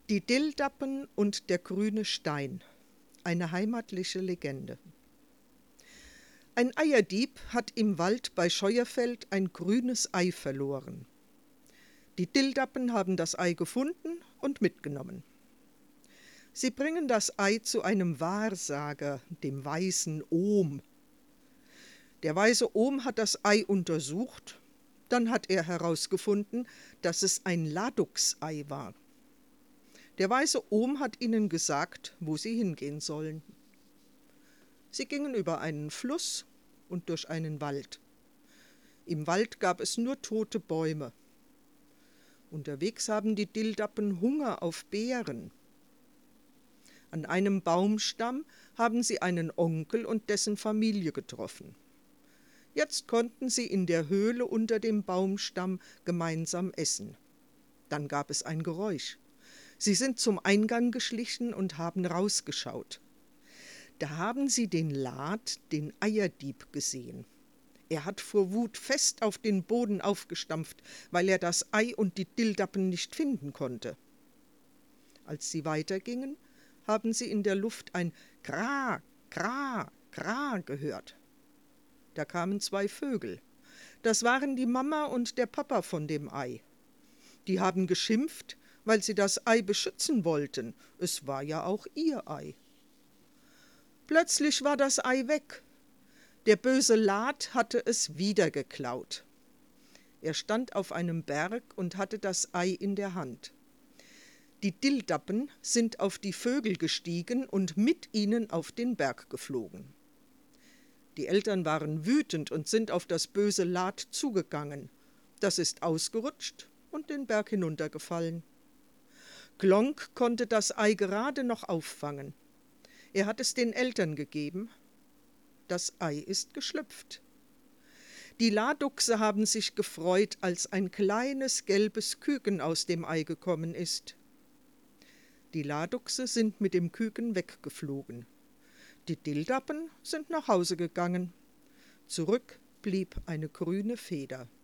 Die Dilldappen und der grüne Stein. Eine heimatliche Legende. Ein Eierdieb hat im Wald bei Scheuerfeld ein grünes Ei verloren. Die Dilldappen haben das Ei gefunden und mitgenommen. Sie bringen das Ei zu einem Wahrsager, dem weißen Ohm. Der weise Ohm hat das Ei untersucht, dann hat er herausgefunden, dass es ein Ladux-Ei war. Der weise Ohm hat ihnen gesagt, wo sie hingehen sollen. Sie gingen über einen Fluss und durch einen Wald. Im Wald gab es nur tote Bäume. Unterwegs haben die Dilldappen Hunger auf Beeren. An einem Baumstamm haben sie einen Onkel und dessen Familie getroffen. Jetzt konnten sie in der Höhle unter dem Baumstamm gemeinsam essen. Dann gab es ein Geräusch. Sie sind zum Eingang geschlichen und haben rausgeschaut. Da haben sie den Lad, den Eierdieb, gesehen. Er hat vor Wut fest auf den Boden aufgestampft, weil er das Ei und die Dilldappen nicht finden konnte. Als sie weitergingen, haben sie in der Luft ein Kra, Kra, Kra gehört. Da kamen zwei Vögel. Das waren die Mama und der Papa von dem Ei. Die haben geschimpft, weil sie das Ei beschützen wollten. Es war ja auch ihr Ei. Plötzlich war das Ei weg. Der böse Lad hatte es wieder geklaut. Er stand auf einem Berg und hatte das Ei in der Hand. Die Dilldappen sind auf die Vögel gestiegen und mit ihnen auf den Berg geflogen. Die Eltern waren wütend und sind auf das böse Lad zugegangen. Das ist ausgerutscht und den Berg hinuntergefallen. Glonk konnte das Ei gerade noch auffangen. Er hat es den Eltern gegeben. Das Ei ist geschlüpft. Die Laduchse haben sich gefreut, als ein kleines gelbes Küken aus dem Ei gekommen ist. Die Laduchse sind mit dem Küken weggeflogen. Die Dilldappen sind nach Hause gegangen. Zurück blieb eine grüne Feder.